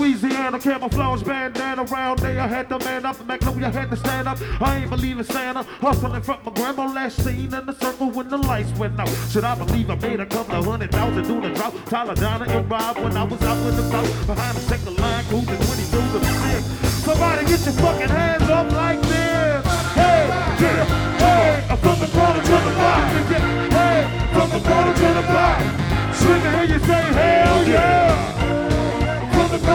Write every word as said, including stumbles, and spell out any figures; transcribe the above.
Louisiana, camouflage bandana around there. I had to man up, Magnolia had to stand up. I ain't believing Santa, hustling from my grandma last seen in the circle when the lights went out. Should I believe I made a couple of hundred thousand doing a drop? Tyler, Donna, and Rob when I was out with the crowd behind the second